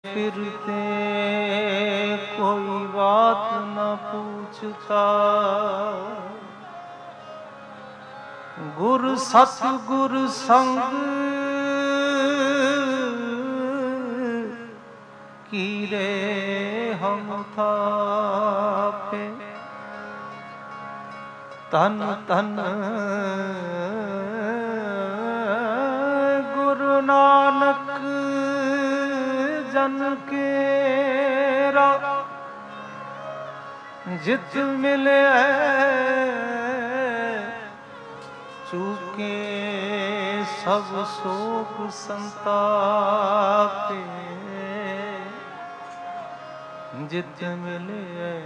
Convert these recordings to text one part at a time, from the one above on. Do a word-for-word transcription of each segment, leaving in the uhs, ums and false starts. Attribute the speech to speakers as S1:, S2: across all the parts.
S1: फिरते कोई बात न पूछता, गुर सतगुर संग कीरे हम थापे। तन तन गुरु नानक जन केरा, जित मिले चूके सब शोक संतापे। जित मिले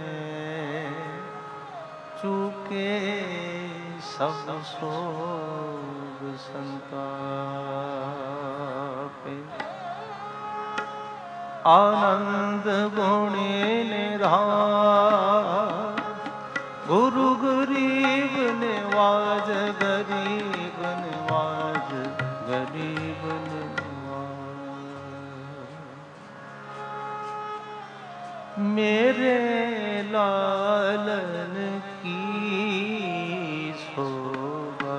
S1: चूके सब शोक संतापे। आनंद गुणे निधान गुरु गरीब निवाज, गरीब निवाज, गरीब निवाज। मेरे लालन की शोभा,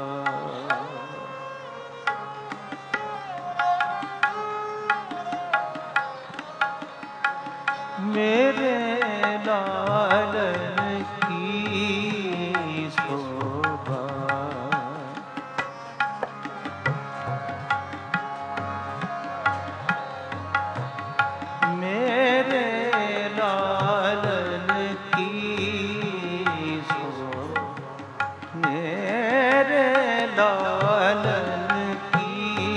S1: मेरे लालन की शोभा। मेरे लालन की शोभा, मेरे लालन की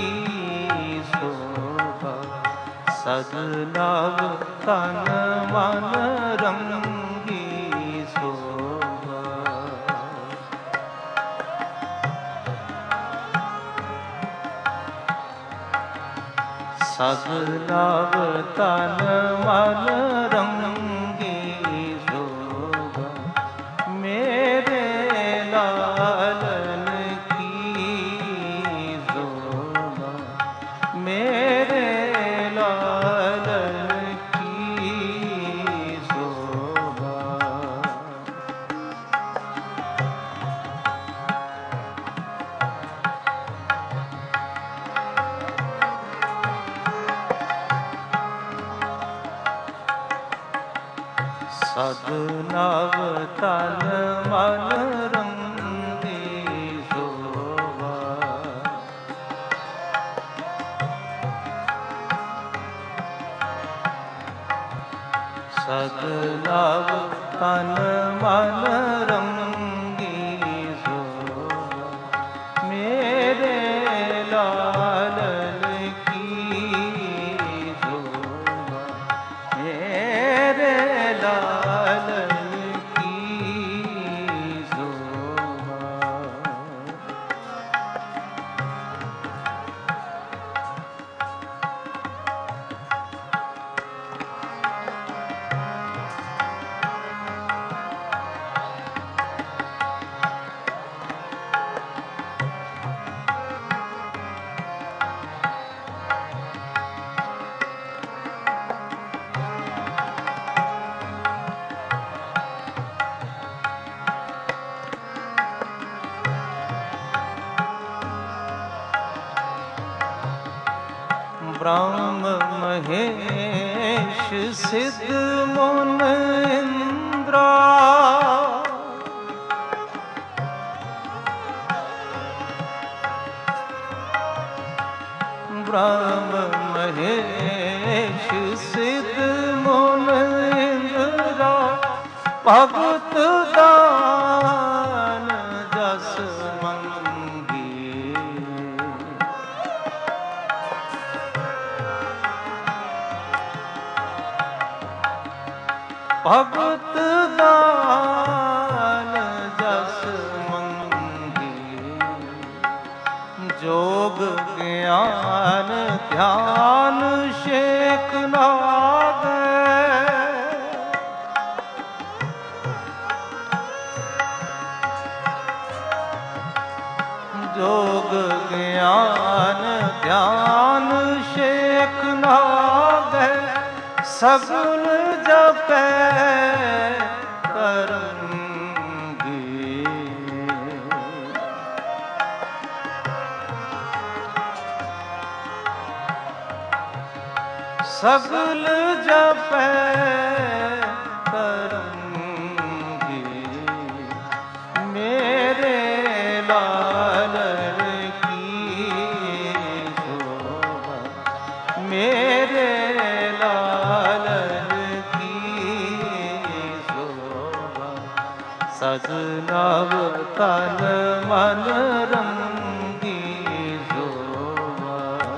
S1: शोभा। सदनव तन मन रंगी शोभा। सदनव तन मन रंगी शोभा। मेरे लालन की शोभा, मेरे लालन सदनव तन मन रंगी शोभा। सदनव तन मन रंगी शोभा। मेरे लालन की शोभा, मेरे लालन की शोभा। ब्रह्म महेश सिद्ध मुन इंद्रा, ब्रह्म महेश सिद्ध मुन इंद्रा। भगत दान जस भगत दान जस मंगी। जोग ज्ञान ध्यान शेख नागे। जोग ज्ञान ध्यान शेख नागे। ਸਗਲ ਜਪੈ ਕਰੰਗੀ। ਸਗਲ ਜਪੈ ਕਰੰਗੀ, ਮੇਰੇ ਲਾਲਨ ਕੀ ਸ਼ੋਭਾ, ਮੇਰੇ ਲਾਲਨ ਕੀ ਸ਼ੋਭਾ। ਸਜ ਨਵ ਤਨ ਮਨ ਰੰਗੀ ਸ਼ੋਭਾ।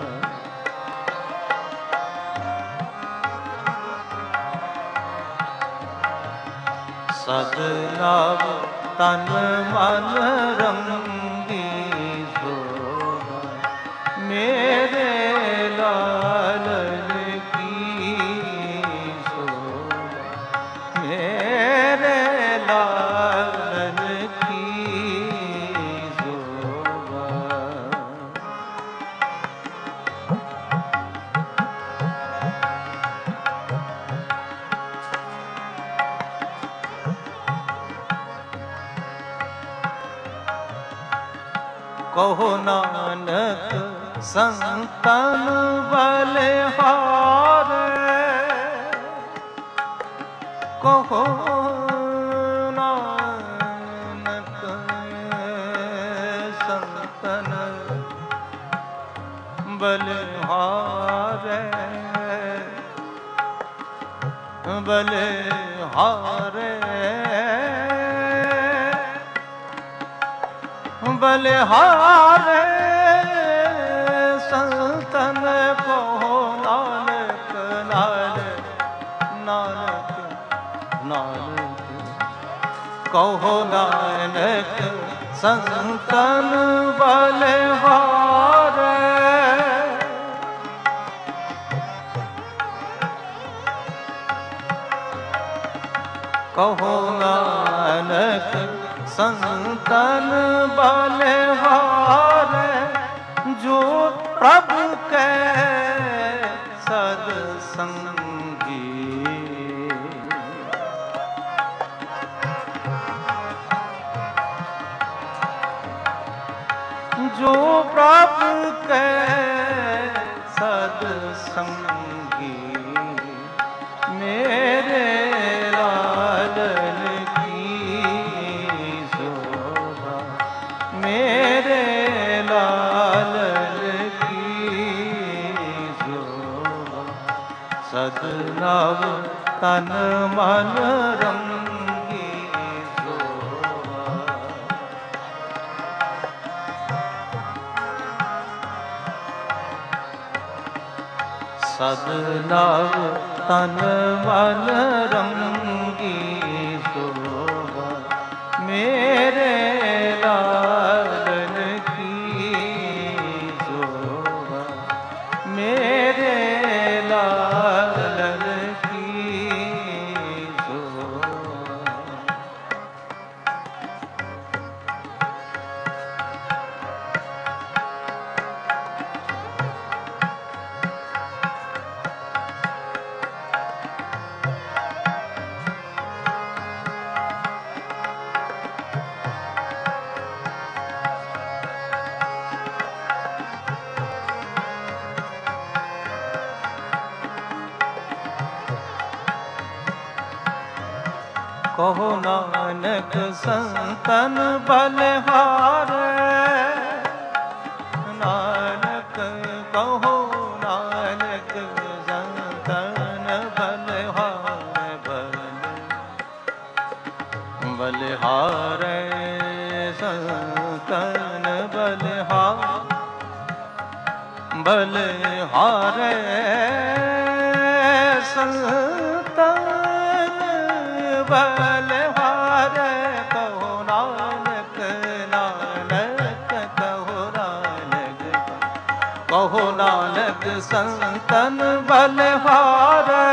S1: ਸਜ ਨਵ ਤਨ ਮਨ ਰੰਗੀ ਸ਼ੋਭਾ, ਮੇਰੇ ਲਾਲਨ ਕੀ ਸ਼ੋਭਾ, ਮੇਰੇ ਲਾਲਨ ਕੀ ਸ਼ੋਭਾ। ਕਹੋ ਨਾਨਕ ਸੰਤਨ ਬਲਿਹਾਰੇ, ਕਹੋ ਨਾਨਕ ਸੰਤਨ ਬਲਿਹਾਰੇ, ਬਲਿਹਾਰੇ ਬਲਿਹਾਰੇ ਸੰਤਨ ਕਹੋ ਨਾਨਕ ਨਾਨਕ ਨਾਨਕ ਨਾਨਕ। ਕਹੋ ਨਾਨਕ ਸੰਤਨ ਬਲਿਹਾਰੇ, ਕਹੋ ਨਾਨਕ ਸੰਤਨ ਬਲਿਹਾਰੇ। ਜੋ ਪ੍ਰਭ ਕੈ ਸਦ ਸੰਗੀ, ਜੋ ਪ੍ਰਭ ਕੈ ਸਦ ਸੰਗੀ, ਮੇਰੇ ਲਾਲਨ ਮੇਰੇ ਲਾਲਨ ਕੀ ਸ਼ੋਭਾ। ਸਦ ਨਵ ਤਨ ਮਨ ਰੰਗੀ ਸ਼ੋਭਾ। ਸਦ ਨਵ ਤਨ ਮਨ ਰੰਗੀ ਸ਼ੋਭਾ, ਮੇਰੇ ਲਾਲਨ ਕੀ ਸ਼ੋਭਾ, ਮੇਰੇ ਲਾਲਨ ਕੀ ਸ਼ੋਭਾ। ਕਹੋ ਨਾਨਕ ਸੰਤਨ ਬਲਿਹਾਰੇ, ਨਾਨਕ ਕਹੋ ਨਾਨਕ ਸੰਤਨ ਬਲਿਹਾਰੇ, ਬਲਿਹਾਰੇ ਸੰਤਨ ਬਲਿਹਾਰੇ, ਬਲਿਹਾਰੇ ਸੰਤਨ ਬਲਿਹਾਰੇ। ਕਹੋ ਨਾਨਕ ਨਾਨਕ ਕਹੋ ਨਾਨਕ, ਕਹੋ ਨਾਨਕ ਸੰਤਨ ਬਲਿਹਾਰੇ,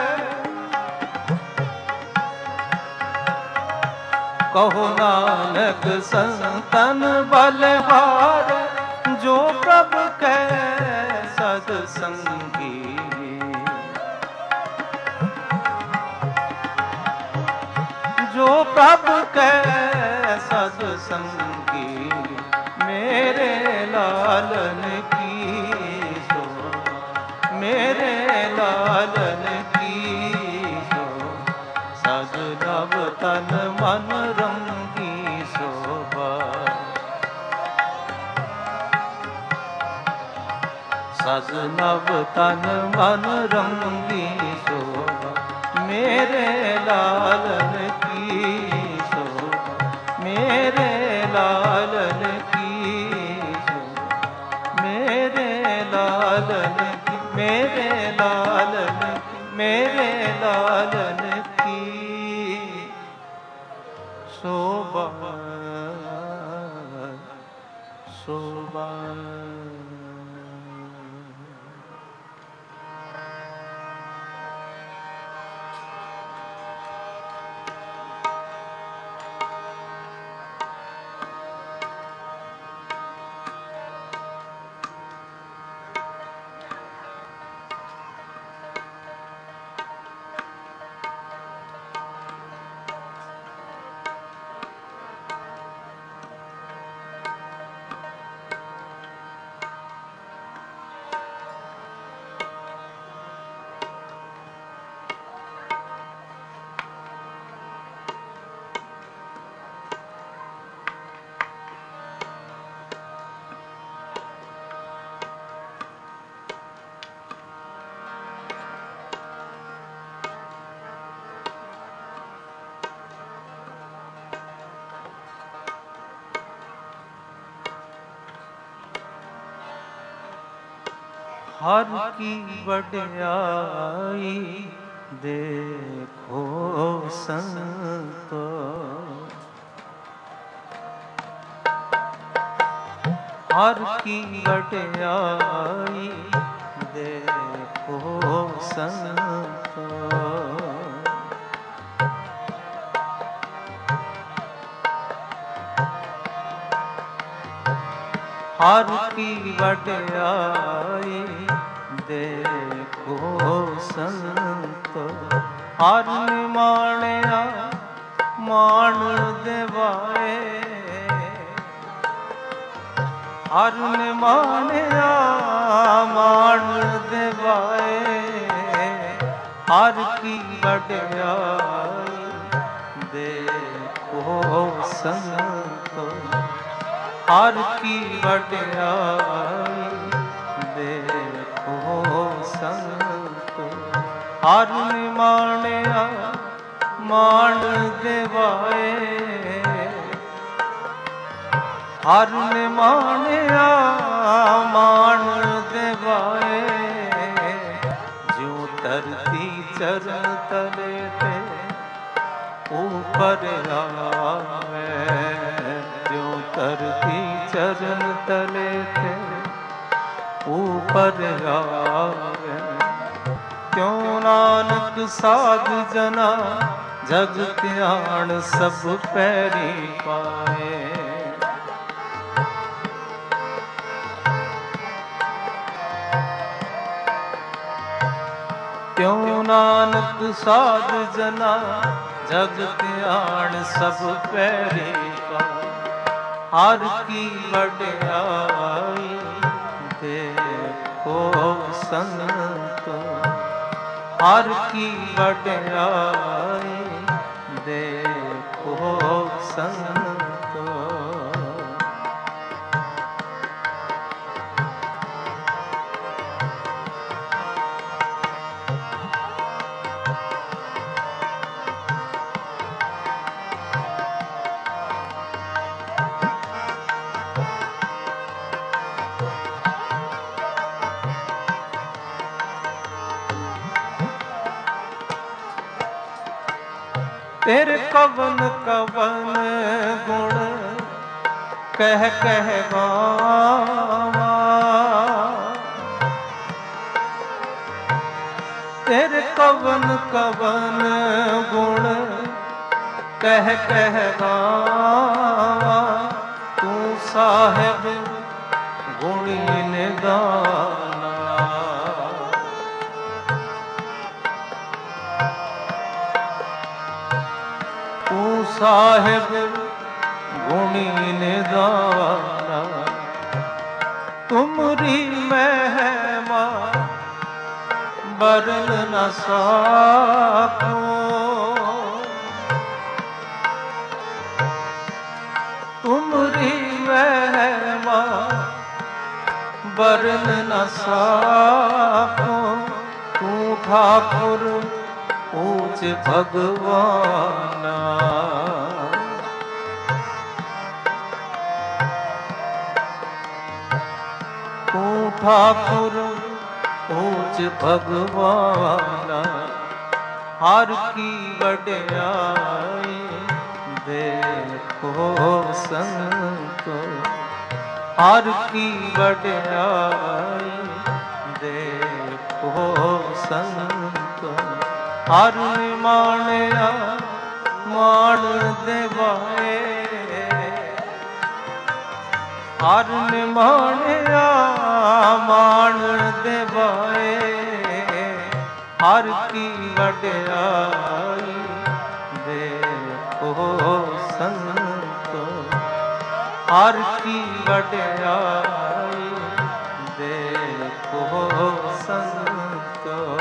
S1: ਕਹੋ ਨਾਨਕ ਸੰਤਨ ਬਲਿਹਾਰੇ। ਜੋ ਪ੍ਰਭ ਕੈ ਸਦ ਸੰਗੀ, प्रभ कै सद संगी, मेरे लालन की शोभा, मेरे लालन की शोभा, सद नव तन मन रंगी शोभा, सद नव तन मन रंगी शोभा, मेरे लालन की शोभा, मेरे लालन की शोभा, मेरे लालन की, मेरे लालन की, मेरे लालन की शोभा, शोभा। हर की वड्याई देखो संतो, हर की वड्याई देखो संतो, हर की वड्याई देखो संतो, हर निमाणिया मान देवाए, हर निमाणिया मान देवाए, हर की वड्याई देखो संतो, हर की वड्याई देखो संतो, हर निमाणिया मान देवाए, हर निमाणिया मान देवाए, ज्यों धरती चरण तले ते ऊपर आवे, ज्यों धरती चरण तले थे ऊपर आवे, क्यों नानक साध जना जग त्याण सब पैरी पाए, क्यों नानक साध जना जग त्याण सब पैरी पाए, हर की वड्याई देखो संतो, हर की वड्याई देखो संतो, तेरे कवन कवन गुण कह कह गावा, तेरे कवन कवन गुण कह कह गावा, तू साहिब गुणी निगाना, तू ਸਾਹਿਬ ਗੁਣੀ ਨਿਦਾਨਾ, ਤੁਮਰੀ ਮਹਿਮਾ ਬਰਨ ਨ ਸਾਕੋ। ਤੁਮਰੀ ਮਹਿਮਾ ਬਰਨ ਨ ਸਾਕੋ। ਤੂੰ ਠਾਕੁਰ ਊਚ ਭਗਵਾਨਾ, ਤੂੰ ਠਾਕੁਰ ਊਚ ਭਗਵਾਨਾ। ਹਰ ਕੀ ਵਡਿਆਈ ਦੇਖੋ ਸੰਤੋ, ਹਰ ਕੀ ਵਡਿਆਈ ਦੇਖੋ ਸੰਤੋ। ਹਰ ਨਿਮਾਣਿਆ ਮਾਣ ਦੇਵਾਏ, ਹਰ ਨਿਮਾਣਿਆ ਮਾਣ ਦੇਵਾਏ। ਹਰ ਕੀ ਵਡਿਆਈ ਦੇਖੋ ਸੰਤੋ, ਹਰ ਕੀ ਵਡਿਆਈ ਦੇਖੋ ਸੰਤੋ।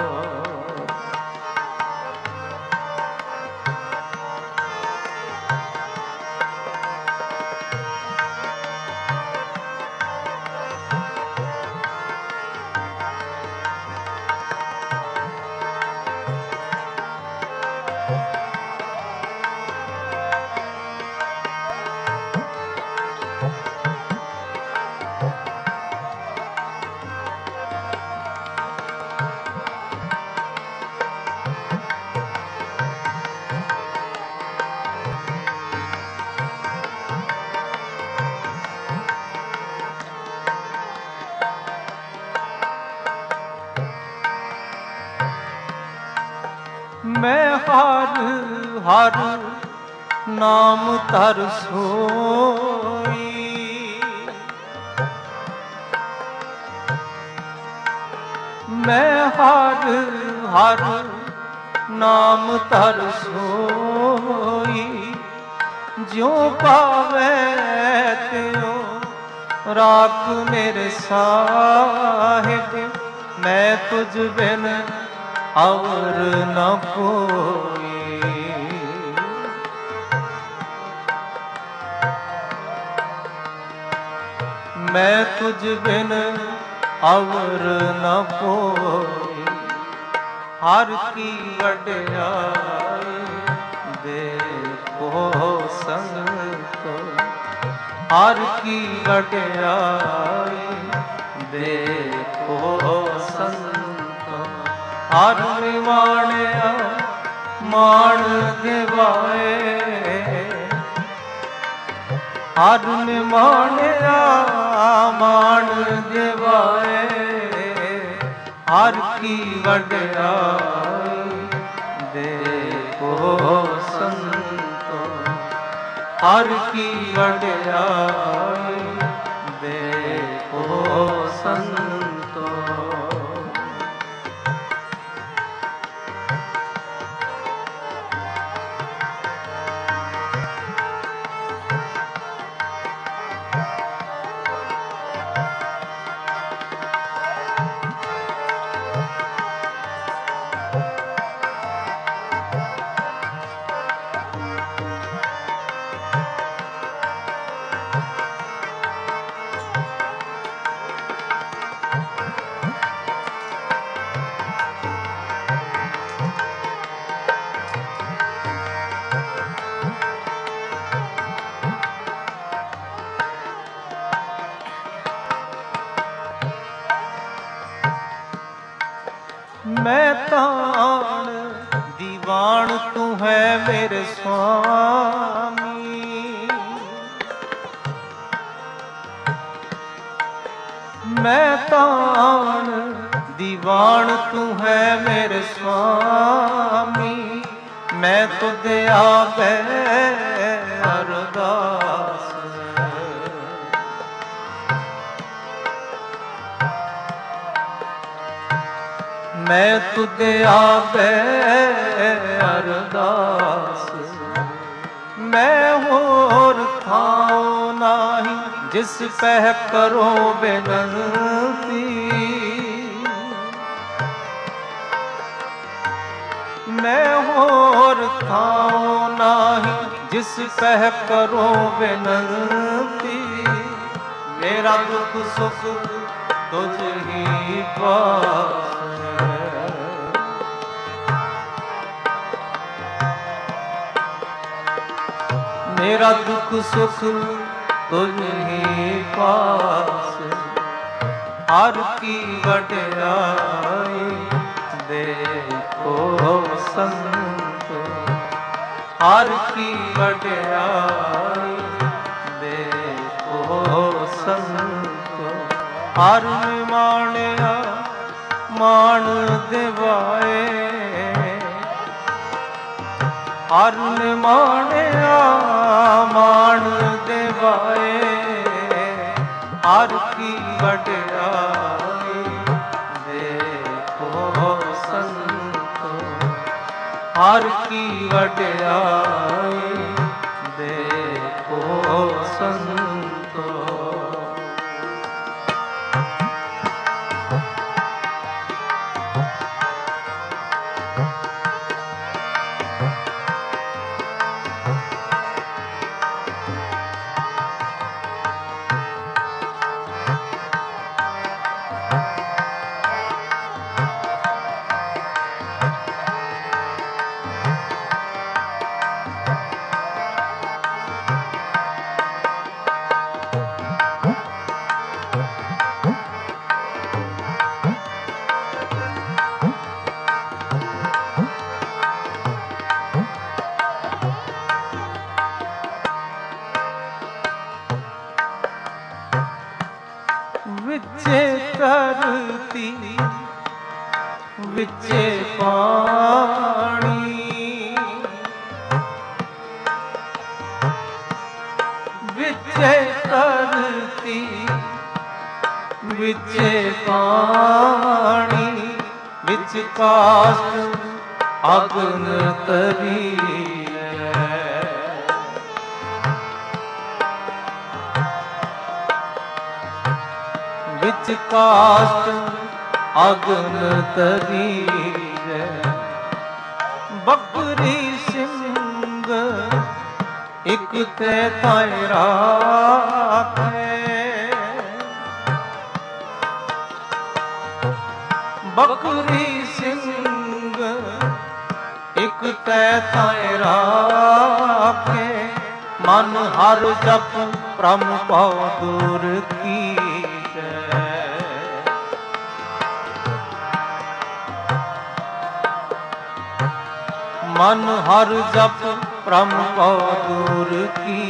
S1: ਮੈਂ ਹਰ ਹਰ ਨਾਮ ਧਰ ਸੋਈ, ਮੈਂ ਹਰ ਹਰ ਨਾਮ ਧਰ ਸੋਈ। ਜਿਉ ਪਾਵੈ ਤਿਉ ਰਾਖ ਮੇਰੇ ਸਾਹਿਬ, ਮੈਂ ਤੁਝ ਬਿਨ ਔਰ ਨ ਕੋਈ। ਮੈਂ ਤੁਝ ਬਿਨ ਔਰ ਨ ਕੋਈ। ਹਰ ਕੀ ਵਡਿਆਈ ਦੇਖੋ ਸੰਤੋ, ਹਰ ਕੀ ਵਡਿਆਈ ਦੇਖੋ ਸੰਤੋ। ਹਰ ਨਿਵਾਣਿਆ ਮਾਣ ਦਿਵਾਏ, ਹਰ ਨਿਵਾਣਿਆ ਮਾਣ ਦਿਵਾਏ। ਹਰ ਕੀ ਵਡਿਆਈ ਦੇਖੋ ਸੰਤੋ, ਹਰ ਕੀ ਵਡਿਆਈ ਦੇਖੋ ਸੰਤੋ। ਮੈਂ ਤਾਣ ਦੀਵਾਨ ਤੂੰ ਹੈ ਮੇਰੇ ਸੁਆਮੀ, ਮੈਂ ਤਾਣ ਦੀਵਾਨ ਤੂੰ ਹੈ ਮੇਰੇ ਸੁਆਮੀ। ਮੈਂ ਤੁਧ ਆਗੇ ਅਰਦਾਸ, ਮੈਂ ਤੁਧ ਆਗੇ ਅਰਦਾਸ। जिस पह करो बेनती। मैं होर थाओ नाही जिस पह करो बेनती। मेरा दुख सुख तुझ ही पास है। मेरा दुख सुख तुझ ही पास। हर की वड्याई देखो संत। हर की वड्याई देखो संत। हर माणिया मान दिवाए। हर माणिया मान दिवाए। हर की वड्याई देखो संत। हर की वड्याई देखो संत। विचे धरती विचे पानी। विचे धरती विचे पानी। विच काष्ठ अग्न तरी है। विच काष्ठ अग्न तरी है। बकरी सिंह एक ते ताई राखे। बकरी सिंह एक ते ताई राखे। मन हर जप प्रम पव दूर की। मन हर जप प्रम पव दूर की।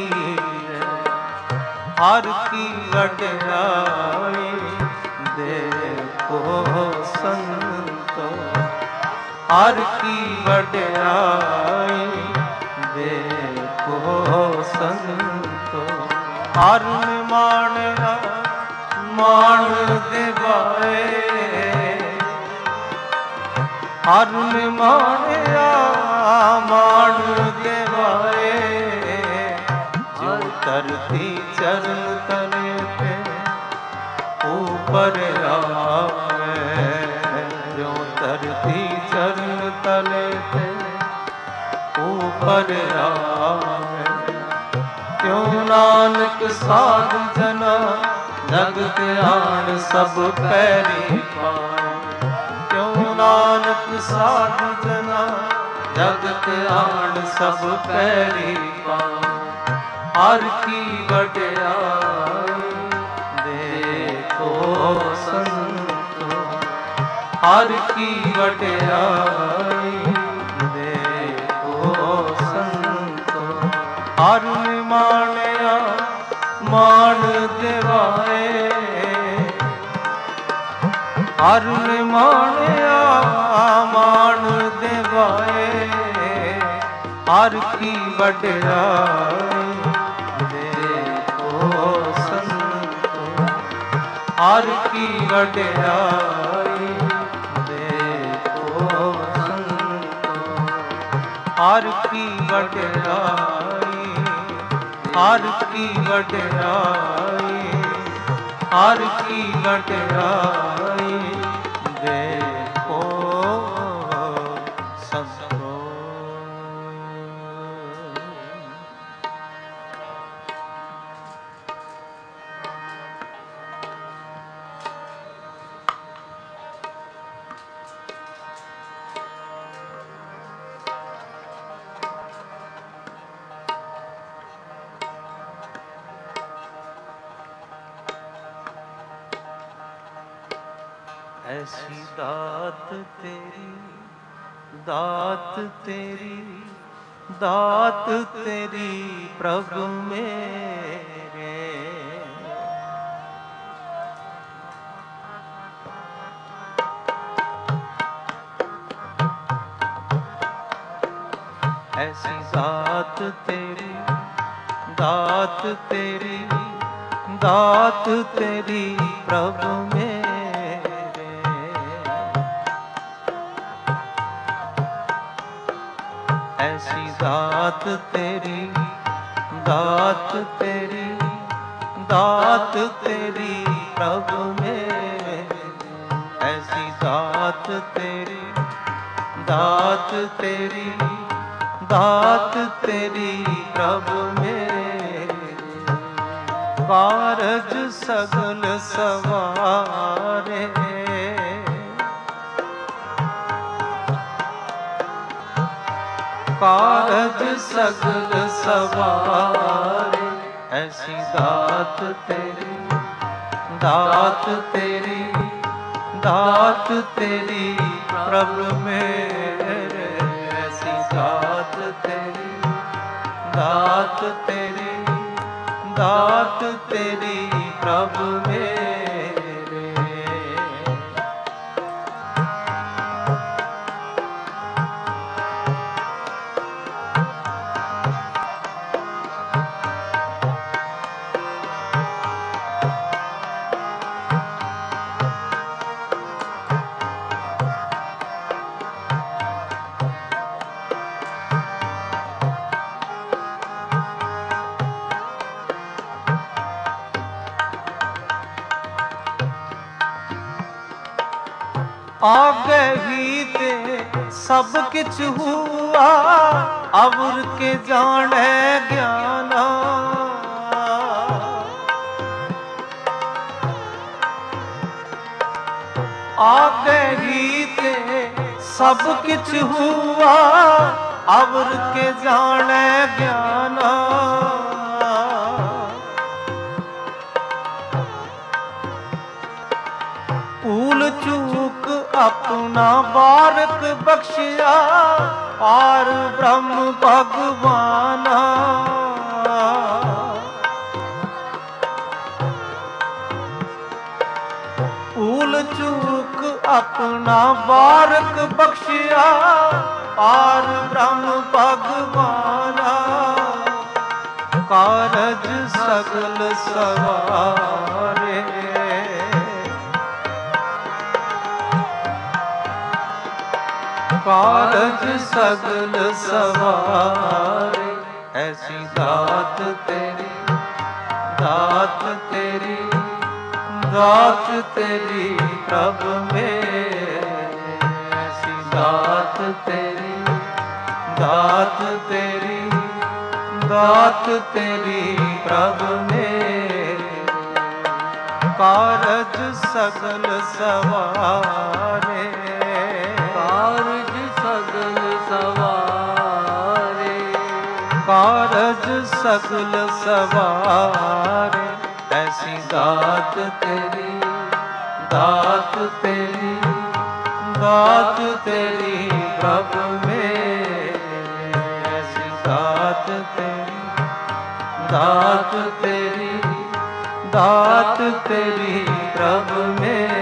S1: हर की वड्याई देखो संतो। हर की वड्याई देखो संतो। हर माणिया मान दिवाए। हर माणिया मान दिवाए। जो धरती चरण तले पे ऊपर आवे। जो धरती चरण तले पे ऊपर आवे। क्यों नानक साध जना जगत आन सब पैरी पाए। क्यों नानक साध जना जगत आन सब पैरी पाए। हर की वड्याई देखो संतो। हर की वड्याई देखो संतो। हर माणिया मान दिवाए। हर माणिया मान दिवाए। हर की वड्याई देखो संतो। हर की वड्याई देखो संतो। हर की वड्याई। हर की वड्याई हर की वड्याई देखो संतो। ऐसी दात तेरी, दात तेरी, दात तेरी प्रभु मेरे। ऐसी दात तेरी, दात तेरी, दात तेरी प्रभु मेरे। ऐसी दात तेरी, दात तेरी, दात तेरी प्रभु मेरे। ऐसी दात तेरी, दात तेरी, दात तेरी प्रभु मेरे। कारज सगल सवारे, कारज सगल सवारे। ऐसी दात तेरी, दात तेरी, दात तेरी प्रभु मेरे। ऐसी दात तेरी, दात तेरी, दात तेरी प्रभु मेरे। आगे ही ते सब किछ हुआ, अवर के जाने ज्ञाना। आगे ही ते सब किछ हुआ, अवर के जाने ज्ञाना। भूल चूक अपना बारक बख्शिया, पार ब्रह्म भगवाना। भूल चूक अपना बारक बख्शिया, पार ब्रह्म भगवाना। कारज सगल सवारे, कारज सगल सवारे। ऐसी दात तेरी, दात तेरी, दात तेरी प्रभु मेरे। ऐसी दात तेरी, दात तेरी, दात तेरी प्रभु मेरे। कारज सगल सवारे, कारज सगल सवारे, कारज सगल सवारे। ऐसी दात तेरी, दात तेरी, दात तेरी प्रभु मेरे। ऐसी दात तेरी, दात तेरी, दात तेरी प्रभु मेरे।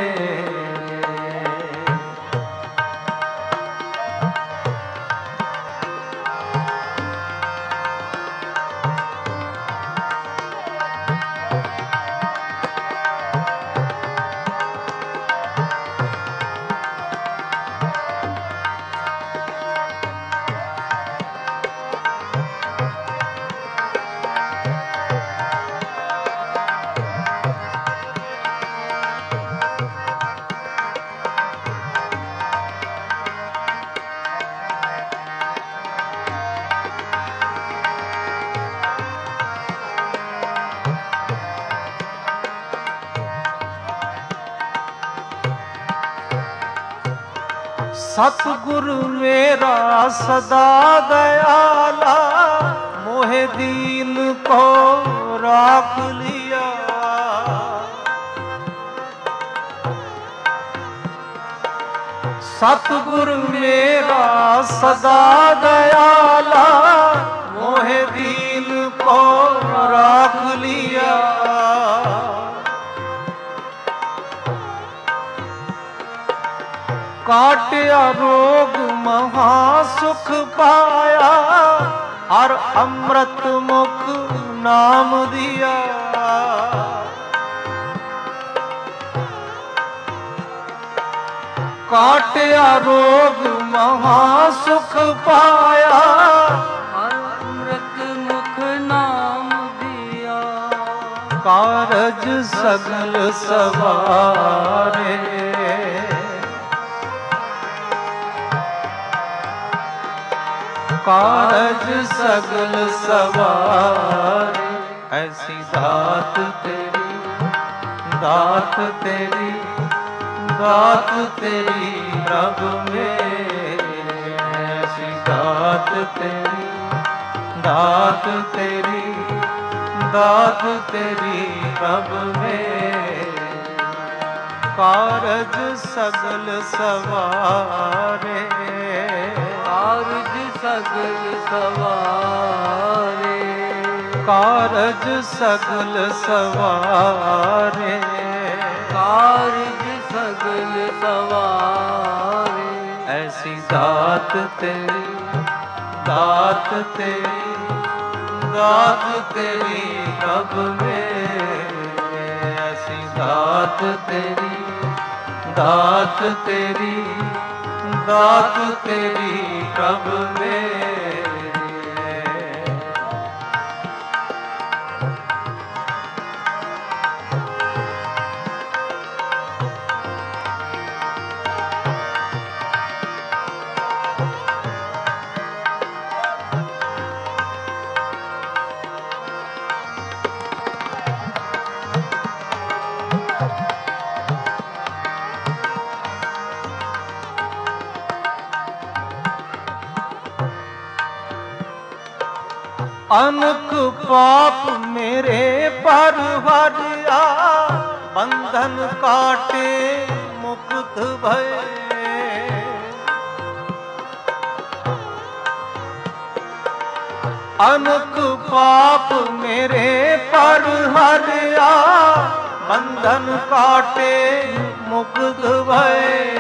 S1: सतगुरु मेरा सदा दयाला, मोहे दीन को राख लिया। सतगुरु मेरा सदा दयाला, मोहे दीन को राख लिया। काटिया रोग महा सुख पाया, हर अमृत मुख नाम दिया। काटिया रोग महा सुख पाया,
S2: हर अमृत मुख नाम दिया।
S1: कारज सगल सवारे, कारज सगल सवारे। ऐसी दात तेरी, दात तेरी, दात तेरी प्रभु मेरे। ऐसी दात तेरी, दात तेरी, दात तेरी प्रभु मेरे। कारज सगल सवारे,
S2: कारज सगल सवारे,
S1: कारज सगल सवारे,
S2: कारज सगल सवारे।
S1: ऐसी दात तेरी, दात तेरी, दात तेरी प्रभु मेरे। ऐसी दात तेरी, दात तेरी, दात तेरी प्रभु मेरे। अनक पाप मेरे पर हरिया, बंधन काटे मुक्त भये। अनक पाप मेरे पर हरिया, बंधन काटे मुक्त भये।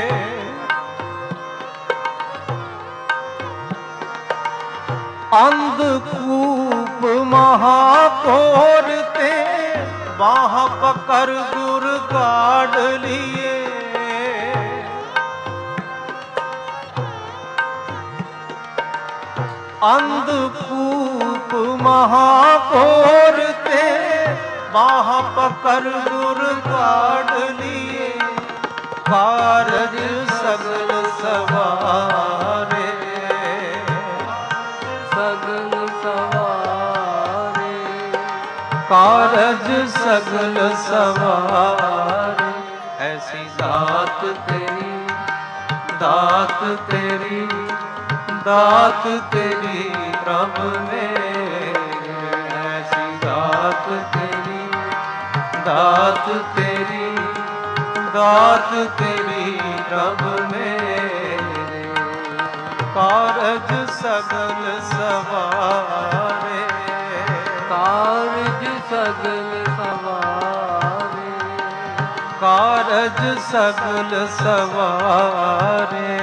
S1: अंधकूप महाघोर ते, बाह पकड़ गुर गाड़ लिए। अंधकूप महाघोर ते, बाह पकड़ गुर गाड़ लिए। कारज सगल सवारे,
S2: सगल सवारे,
S1: कारज सगल सवारे। ऐसी दात तेरी, दात तेरी, दात तेरी प्रभु मेरे। ऐसी दात तेरी, दात तेरी, दात तेरी प्रभु मेरे। कारज सगल सवारे,
S2: कारज सगल सवारे,
S1: कारज सगल सवारे।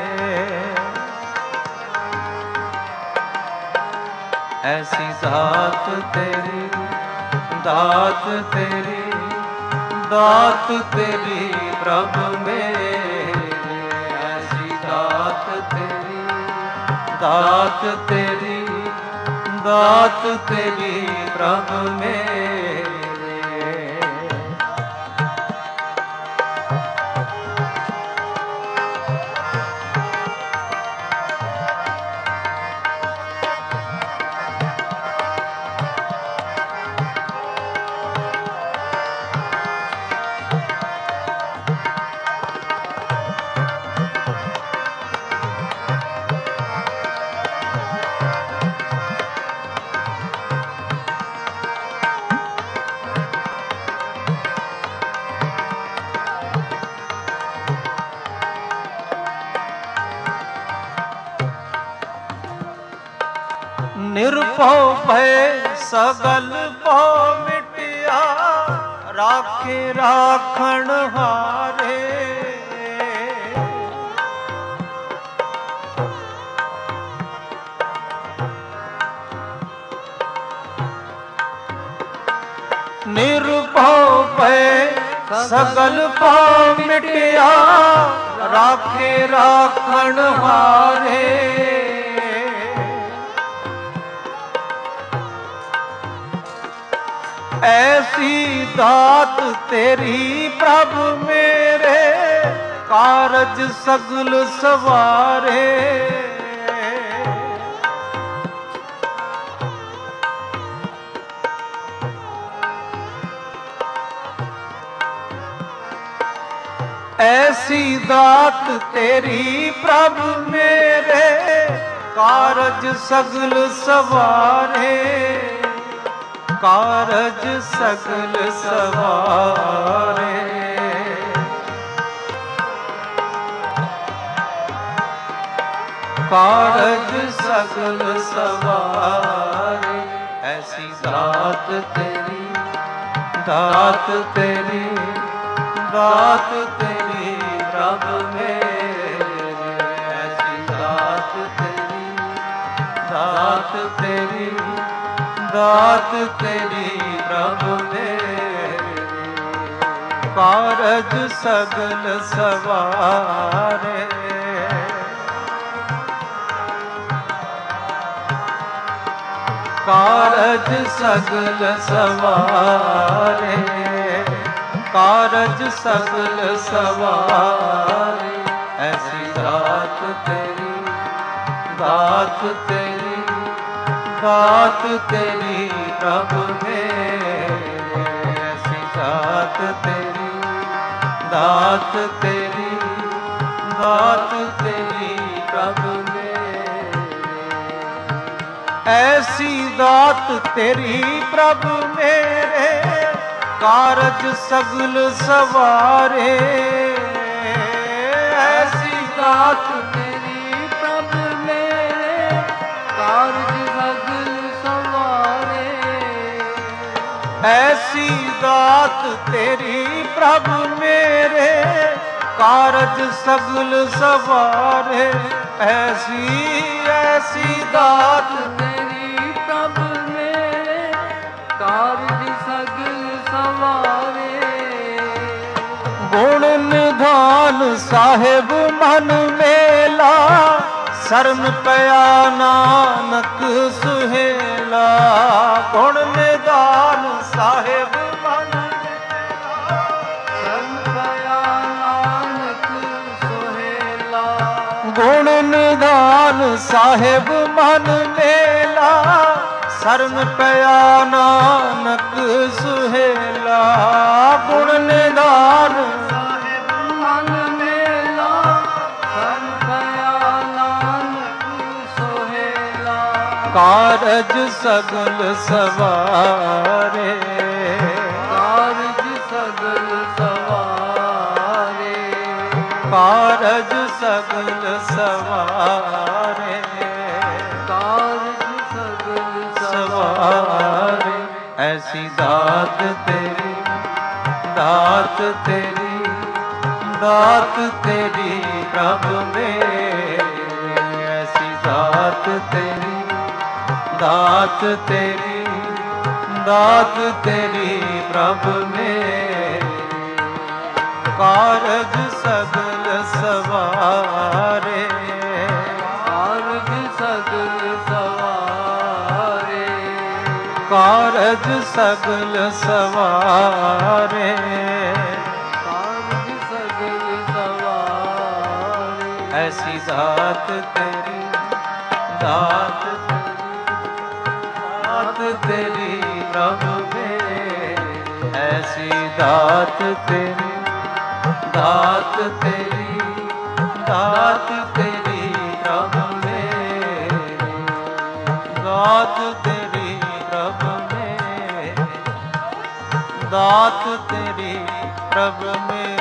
S1: ऐसी दात तेरी, दात तेरी, दात तेरी प्रभु मेरे। ऐसी दात तेरी, दात तेरी, दात तेरी प्रभु मेरे। ਨਿਰਭਉ ਭੈ ਸਗਲ ਭਉ ਮਿਟਿਆ, ਰਾਖੇ ਰਾਖਣ ਹਾਰੇ। ਨਿਰਭਉ ਭੈ ਸਗਲ ਭਉ ਮਿਟਿਆ, ਰਾਖੇ ਰਾਖਣ ਹਾਰੇ। ਐਸੀ ਦਾਤ ਤੇਰੀ ਪ੍ਰਭ ਮੇਰੇ, ਕਾਰਜ ਸਗਲ ਸਵਾਰੇ। ਐਸੀ ਦਾਤ ਤੇਰੀ ਪ੍ਰਭ ਮੇਰੇ, ਕਾਰਜ ਸਗਲ ਸਵਾਰੇ। ਕਾਰਜ ਸਗਲ ਸਵਾਰੇ। ਕਾਰਜ ਸਗਲ ਸਵਾਰੇ। ਐਸੀ ਦਾਤ ਤੇਰੀ, ਦਾਤ ਤੇਰੀ, ਦਾਤ ਤੇਰੀ ਪ੍ਰਭ ਮੇਰੇ। ਐਸੀ ਦਾਤ ਤੇਰੀ, ਦਾਤ ਤੇਰੀ, ਦਾਤ ਤੇਰੀ ਪ੍ਰਭ ਮੇਰੇ। ਕਾਰਜ ਸਗਲ ਸਵਾਰੇ। ਕਾਰਜ ਸਗਲ ਸਵਾਰੇ। ਕਾਰਜ ਸਗਲ ਸਵਾਰੇ। ਐਸੀ ਦਾਤ ਤੇਰੀ, ਦਾਤ ਤੇਰੀ, ਦਾਤ ਤੇਰੀ ਪ੍ਰਭ ਮੇਰੇ। ਐਸੀ ਦਾਤ ਤੇਰੀ, ਦਾਤ ਤੇਰੀ, ਦਾਤ ਤੇਰੀ ਪ੍ਰਭ ਮੇਰੇ। ਐਸੀ ਦਾਤ ਤੇਰੀ ਪ੍ਰਭ ਮੇਰੇ, ਕਾਰਜ ਸਗਲ ਸਵਾਰੇ। ਐਸੀ ਦਾਤ ਤੇਰੀ ਪ੍ਰਭ ਮੇਰੇ, ਕਾਰਜ ਸਗਲ ਸਵਾਰੇ। ਐਸੀ ਦਾਤ ਤੇਰੀ ਪ੍ਰਭ ਮੇਰੇ, ਕਾਰਜ ਸਗਲ ਸਵਾਰੇ। ਐਸੀ ਐਸੀ ਦਾਤ ਤੇਰੀ ਪ੍ਰਭ ਮੇਰੇ, ਕਾਰਜ ਸਗਲ ਸਵਾਰੇ। ਗੁਣ ਨਿਧਾਨ ਸਾਹਿਬ ਮਨ ਮੇਲਾ, ਸ਼ਰਨ ਪਿਆ ਨਾਨਕ ਸੁਹੇਲਾ। ਗੁਣ ਨਿਧਾਨ ਸਾਹਿਬ ਮਨ ਮੇਲਾ, ਸ਼ਰਨ ਪਿਆ ਨਾਨਕ ਸੁਹੇਲਾ। ਗੁਣ ਨਿਧਾਨ ਸਾਹਿਬ ਮਨ ਮੇਲਾ, ਸ਼ਰਨ ਪਿਆ ਨਾਨਕ ਸੁਹੇਲਾ। ਗੁਣ ਨਿਧਾਨ ਸਾਹਿਬ ਮਨ ਮੇਲਾ, ਸ਼ਰਨ ਪਿਆ ਨਾਨਕ ਸੁਹੇਲਾ। ਕਾਰਜ ਸਗਲ ਸਵਾਰੇ। ਕਾਰਜ ਸਗਲ ਸਵਾਰੇ। ਕਾਰਜ ਸਗਲ ਸਵਾਰੇ। ਕਾਰਜ ਸਗਲ ਸਵਾਰੇ। ਐਸੀ ਦਾਤ ਤੇਰੀ, ਦਾਤ ਤੇਰੀ, ਦਾਤ ਤੇਰੀ ਪ੍ਰਭ ਮੇਰੇ। ਐਸੀ ਦਾਤ ਤੇਰੀ, ਦਾਤ ਤੇਰੀ, ਦਾਤ ਤੇਰੀ ਪ੍ਰਭ ਮੇਰੇ। ਕਾਰਜ ਸਗਲ ਸਵਾਰੇ। ਕਾਰਜ ਸਗਲ ਸਵਾਰੇ। ਕਾਰਜ ਸਗਲ ਸਵਾਰੇ। ਕਾਰਜ ਸਗਲ ਸਵਾਰੇ। ਐਸੀ ਦਾਤ ਤੇਰੀ, ਦਾਤ ਦਾਤ ਤੇਰੀ ਪ੍ਰਭ ਮੇਰੇ। ਐਸੀ ਦਾਤ ਤੇਰੀ, ਦਾਤ ਤੇਰੀ, ਦਾਤ ਤੇਰੀ ਪ੍ਰਭ ਮੇਰੇ। ਦਾਤ ਤੇਰੀ ਪ੍ਰਭ ਮੇਰੇ। ਦਾਤ ਤੇਰੀ ਪ੍ਰਭ ਮੇਰੇ।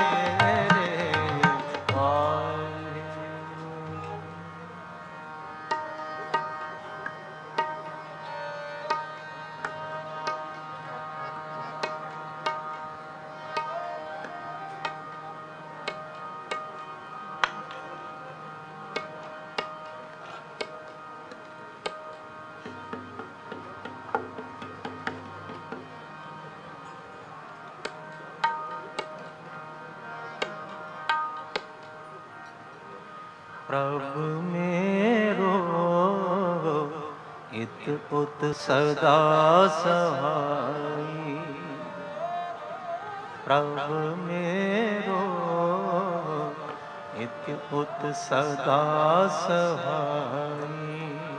S1: इत उत सदा सहाई प्रभु मेरो इत उत सदा सहाई।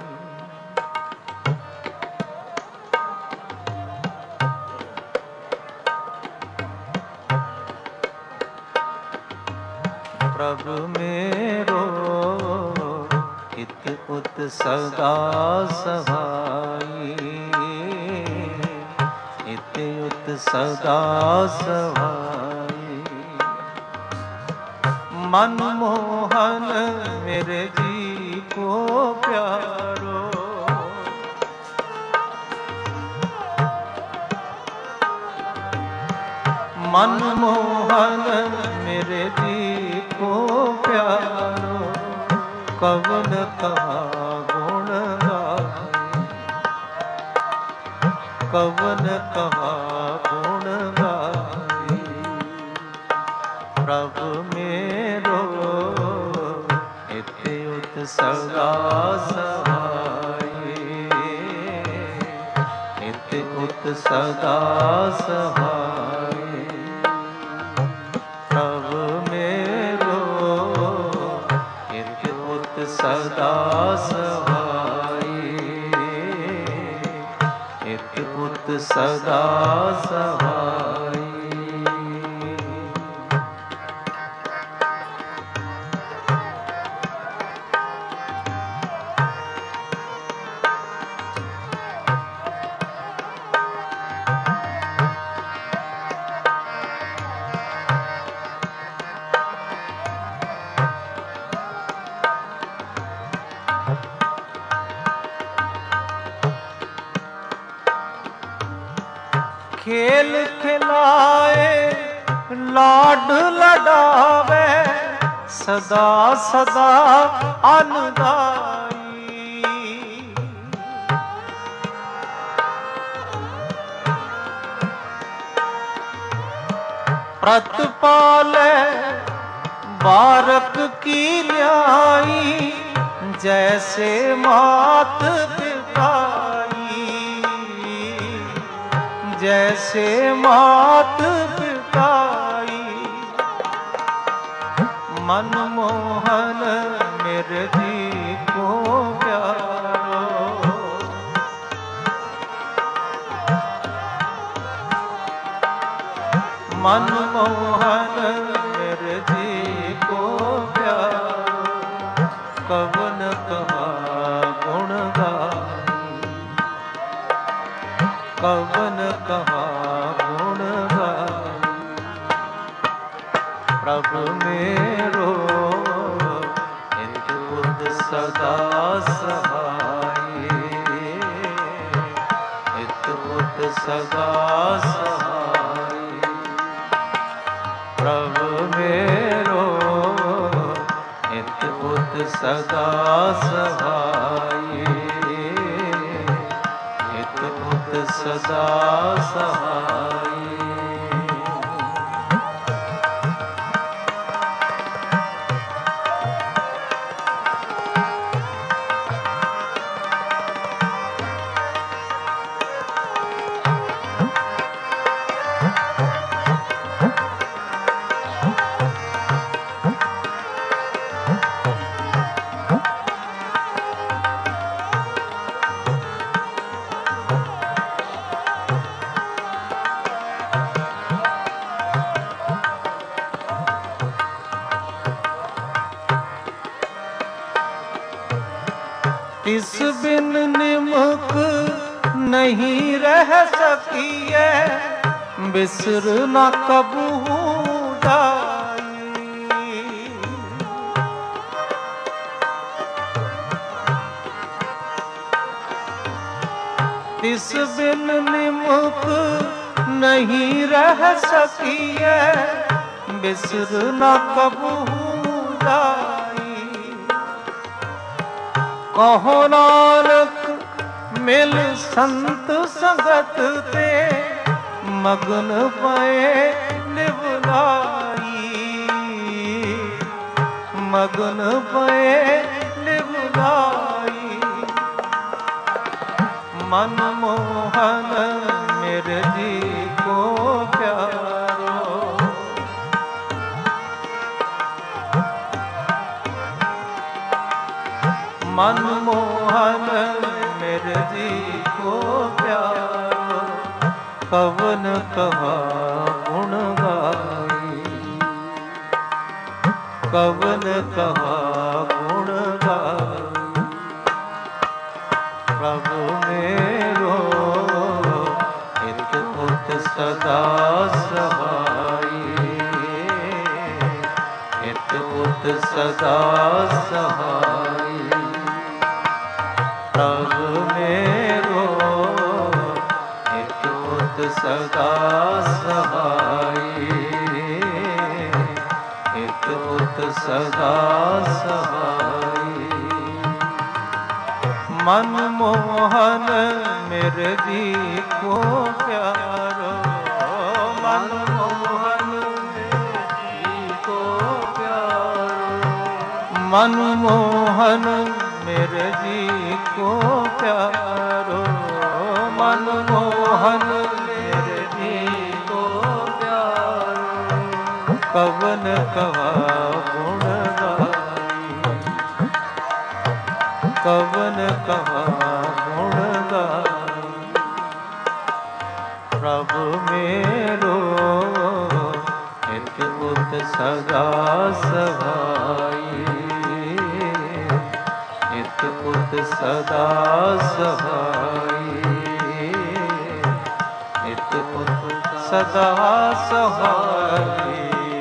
S1: प्रभु मेरो इत उत सदा सहाई इत उत सदा सहाई। मनमोहन मेरे जी को प्यारो मनमोहन मेरे जी को प्यारो कवन कहा गुण गाए कवन कहा गुण गाए। प्रभु मेरो इत उत सदा सहाई इत उत सदा सहाई। प्रभु मेरो इत उत सदा सहाई इत उत सदा सहाई। खेल खिलाए लाड लडावे सदा सदा अनुदाई। प्रतिपाले बारक की न्याई जैसे मात पिताई जैसे मात पिताई। मनमोहन मेरे जी को प्यारो मनमोहन मेरे जी को प्यारो कवन कहा गुण गाई कवन कहा गुण गाई। प्रभु मेरो इत उत सदा सहाई इत उत सदा सहाई। प्रभु मेरो इत उत सदा सहाई इत उत सदा सहाई। इस बिन निमक नहीं रह सकिए बिसर न कबू जाई। इस बिन निमक नहीं रह सकिए बिसर न कबू जाई। कहो नानक मिल संत संगत ते मगन पए निवलाई मगन पए निवलाई। मन मोहन मेरे जी को प्यारो। मन मोहन मेरे जी को प्यारो। कवन कहा गुण गाई, कवन कहा गुण गाई। प्रभु मेरो हित उत सदा सहाई, हित उत सदा सहाई। प्रभु मेरो हित उत सदा सहाई, हित उत सदा सहाई। मन मोहन मेरे जी को प्यारो। मन मोहन मेरे जी को प्यारो। मन मोहन मेरे जी को प्यारो। मन मोहन मेरे जी को प्यारो। कवन कहा गुण गाई, कवन कहा गुण गाई। प्रभु मेरो हित उत सदा सहाई, हित उत सदा सहाई, हित उत सदा सहाई।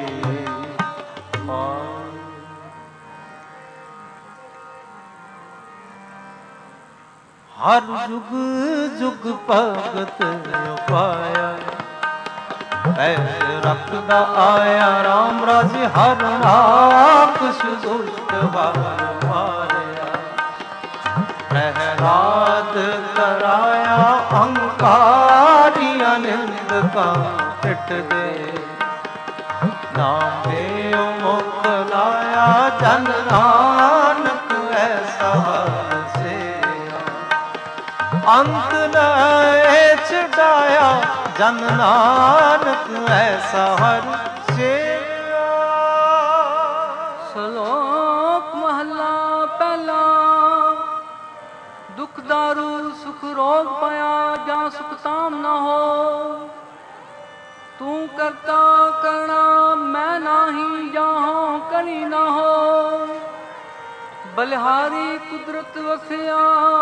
S1: हर जुग जुग भगत पाया, ऐसे रखदा आया राम राज। हर राक्षस दुष्ट बार मारया, प्रहलाद कराया अहंकारी अनिंद का पिट दे। नाम देव मुख लाया जन नानक ऐसा से। अंत न छुड़ाया जन नानक ऐसा हर से।
S2: श्लोक महला पहला। दुख दारू सुख रोग पाया, जहाँ सुख ताम न हो। तू करता करना मैं नाही, जहाँ करी न हो। बलिहारी कुदरत वसिया,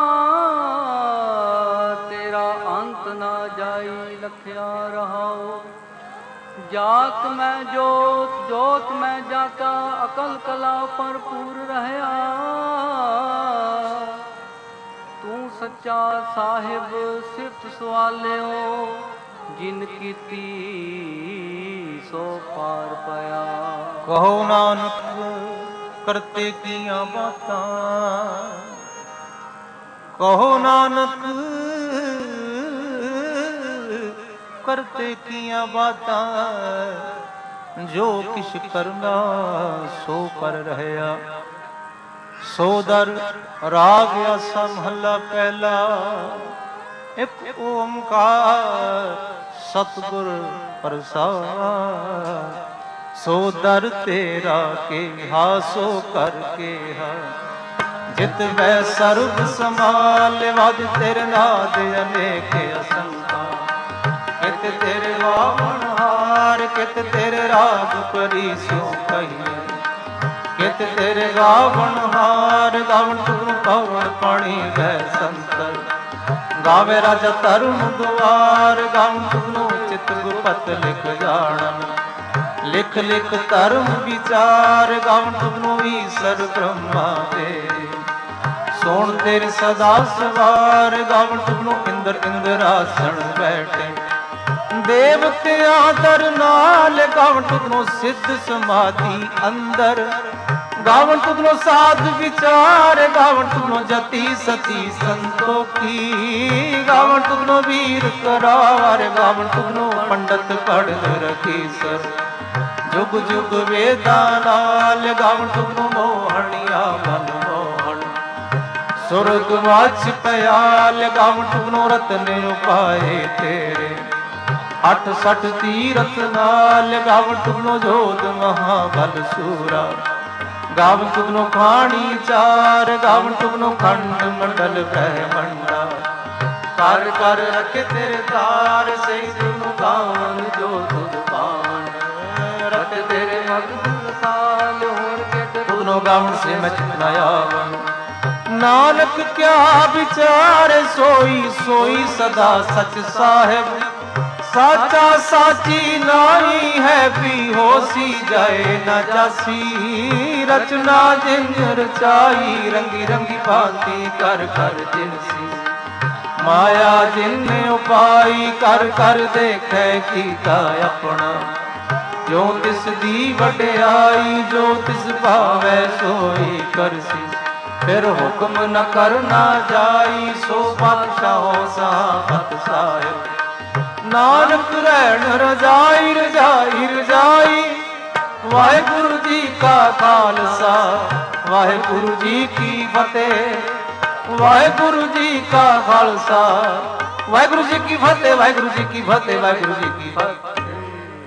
S2: तेरा अंत ना जाई लखिया रहाओ। जात मैं जोत जोत मैं जाता, अकल कला पर पूर रहया। तू सच्चा साहिब सिर्फ सवालियो, जिन कीती सो पार पाया।
S1: कहो नानक करते किया बातां, कहो नानक करते किया बातां। जो किश करना सो कर रहया। सो दर राग आसा महला पहला। एक ओमकार सतगुर प्रसाद। सो दर तेरा के हा सो कर के हा। जित वै सर्व समाल वद तेरे नाद अनेक असंका। कित तेरे वामन हार कित तेरे राग परी सो कहिए। कित तेरे गावण हार गावण तुम पवन पाणी वै संतर। गावे राजा तरुण दुआर गावण तुमनो चित गुपत लिख जाणन। लिख लिख धर्म विचार गावण तुमनो ईश्वर ब्रह्मा तेरे। सोण तेरे सदा सवार गावण तुमनो इंद्र इंद्रासन बैठे। देवतियां दर नाल गावण तुमनो सिद्ध समाधि अंदर। गावण तुमनो साध विचार गावण तुमनो जति सती संतोखी। गावण तुमनो वीर करार गावण तुमनो पंडित पढ़ रखी सर। जुग जुग वेदा नाल गावण तुमनो मोहनिया मन मोहन। ਸੁਰਗ ਵਾਚ ਪਿਆਲ ਗਾਵ ਟੁਕਨੋ ਰਤਨ ਉਪਾਏ ਤੇਰੇ ਅਠ ਸਠ ਤੀਰਥ ਨਾਲ ਗਾਵ ਟੁਕਨੋ ਜੋਤ ਮਹਾਬਲ ਸੂਰਾ ਗਾਵ ਟੁਕਨੋ ਖਾਣੀ ਚਾਰ ਗਾਵ ਟੁਕਨੋ ਖੰਡ ਮੰਡਲ ਬ੍ਰਹਮੰਡਾ ਕਰ ਕਰ ਰਖੇ ਤੇਰੇ ਤਾਰ ਸਹੀ ਤੁਮ ਗਾਵਨ ਜੋ ਤੁਧ ਪਾਵਨ ਰਖ ਤੇਰੇ ਮਗਨ ਸਾਲ ਹੋਰ ਕੇ ਤੁਧਨੋ ਗਾਵਨ ਸੇ ਮੈਂ ਚਿਤ ਨਾ ਆਵਨ ਨਾਨਕ ਕਿਆ ਵਿਚਾਰ ਸੋਈ ਸੋਈ ਸਦਾ ਸਚ ਸਾਹਿਬ ਸਾਚਾ ਸਾਚੀ ਨਾਹੀ ਹੈ ਵੀ ਹੋਸੀ ਜਾਏ ਨਾ ਜਾਸੀ ਰਚਨਾ ਜਿਨ ਰਚਾਈ ਰੰਗੀ ਰੰਗੀ ਭਾਂਤੀ ਕਰ ਕਰ ਜਿਨਸੀ ਮਾਇਆ ਜਿਨ ਉਪਾਈ ਕਰ ਕਰ ਦੇਖੈ ਕੀਤਾ ਆਪਣਾ ਜੋ ਤਿਸ ਦੀ ਵਡਿਆਈ ਜੋ ਤਿਸ ਭਾਵੈ ਸੋਈ ਕਰਸੀ ਫਿਰ ਹੁਕਮ ਨ ਕਰਨਾ ਜਾਈ ਸੋ ਬਾਦਸ਼ਾਹੋ ਸਾਫਤ ਸਾਹਿਬ ਨਾਨਕ ਰਹਿਣ ਰਜਾਈ ਰਜਾਈ ਰਜਾਈ ਵਾਹਿਗੁਰੂ ਜੀ ਕਾ ਖਾਲਸਾ ਵਾਹਿਗੁਰੂ ਜੀ ਕੀ ਫਤਿਹ ਵਾਹਿਗੁਰੂ ਜੀ ਕਾ ਖਾਲਸਾ ਵਾਹਿਗੁਰੂ ਜੀ ਕੀ ਫਤਿਹ ਵਾਹਿਗੁਰੂ ਜੀ ਕੀ ਫਤਿਹ ਵਾਹਿਗੁਰੂ ਜੀ ਕੀ ਫਤਿਹ।